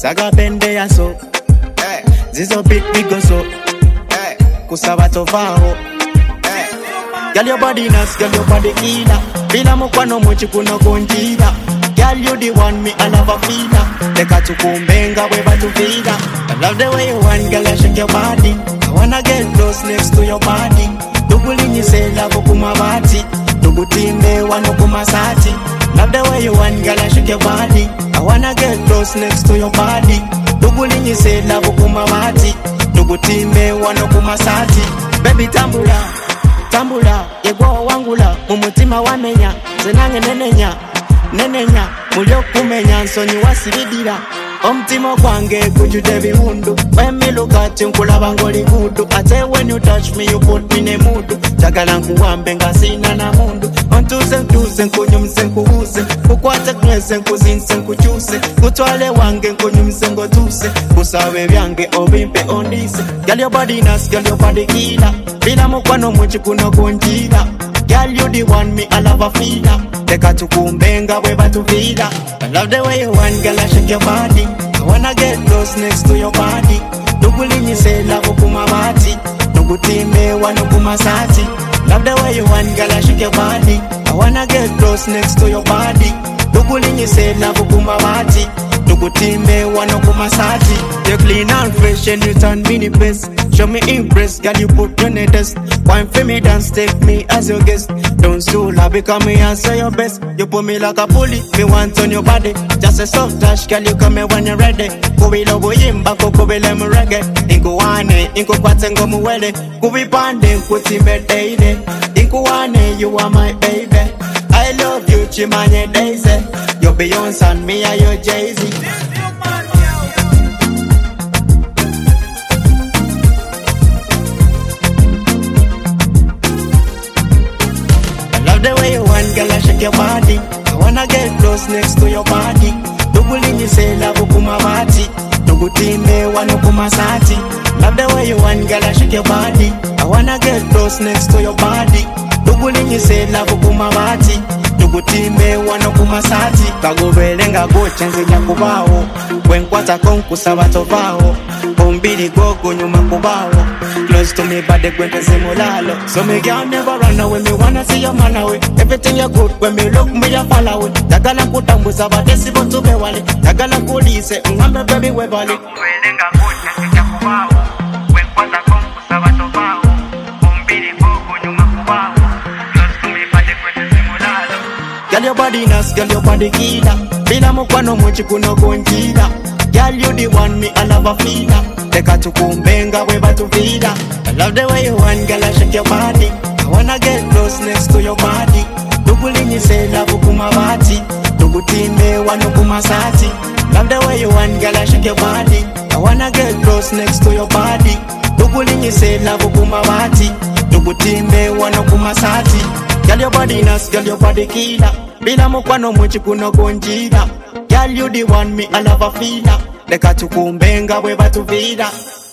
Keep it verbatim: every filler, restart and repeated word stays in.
saga bende ya so hey. Zizo big big go so hey. Kusaba tovao hey. Girl your body nice, girl your body killer. Bila mukwano mwichi kuno kunjira. Girl you the one me I love a feeler. Leka tukumbenga weba tuvida. I love the way you want, girl I shake your body. I wanna get close next to your body. Tuguli say love kumabati. Tugutimbe wano kumasati. Love the way you want, girl I shake your body. I wanna get close next to your body. Tuguli say love kumabati. Tugutimbe wano kumasati. Baby tambula, tambula, yego wangula. Mumutima wamenya, zenange nenenya, nenenya. Mulyo kumenya, nsonyi wasibidira. Omtimo kwange kujude bihundu. When me look at you nkulaba ngoli gudu. I say when you touch me you put me in a mood. Chagala nkuwambe nga sina na mundu. Ontuze ntuse nkunyumse nkuhuse. Kukwate knwese nkuzinse nkuchuse. Kutwale wange nkunyumse ngotuse. Kusawe byange obimpe ondise. Girl your body nice, girl your body killer. Bila mukwano mwichi kuno kunjira. Girl you the one me I love a feeler. Leka tukumbenga weba tuvida. I love the way you want, girl I shake your body. I wanna get close next to your body. Tuguli say love kumabati. Tugutimbe wano kumasati. Love the way you want, girl I shake your body. I wanna get close next to your body. Tuguli say love kumabati. Tugutimbe wano kumasati. You're clean and fresh and you turn me the best. Show me impress, girl you put on a test. Wine for me dance, take me as your guest. Don't soul, I become me answer your best. You put me like a pulley, me want on your body. Just a soft touch, girl you come here when you're ready. Kubi lobo yimba, kubi lemu reggae. Inko wane, inko kwate ngomu wele. Kubi pande, kuti bedeide. Inko wane, you are my baby. I love you, Chimanye Daisy. You're Beyonce and me are your Jay-Z. The way you want, girl, I shake your body. I wanna get close next to your body. Tuguli say love kumabati. Tugutimbe wano kumasati. Love the way you want, girl, I shake your body. I wanna get close next to your body. Tuguli say love kumabati. Tugutimbe wano kumasati. Kagobelenga gocha nzija kubao. Wenkwata konku sabato bao. Bombili gogo nyuma kubao. Close to me but they gwente simulalo. So me girl never run away, me wanna see your man away. Everything you good when me look me ya follow it. Tagala kutambuza badesi botu bewale. Tagala kulise ngambe baby webale. Kagobelenga gocha nzija kubao. Wenkwata konku sabato bao. Bombili gogo nyuma kubao. Close to me but they gwente simulalo. Girl your body nice, girl your body killer. Bila mukwano mwichi kuno kunjira. Girl you the one me I love a feeler. Leka tukumbenga weba tuvida. I love the way you want, girl I shake your body. I wanna get close next to your body. Tuguli say love kumabati. Tugutimbe wano kumasati. Love the way you want, girl I shake your body. I wanna get close next to your body. Tuguli say love kumabati. Tugutimbe wano kumasati. Girl your body nice, girl your body killer. Bila mukwano mwichi kuno kunjira. Girl you the one me I love a feeler. Leka tukumbenga weba tuvida.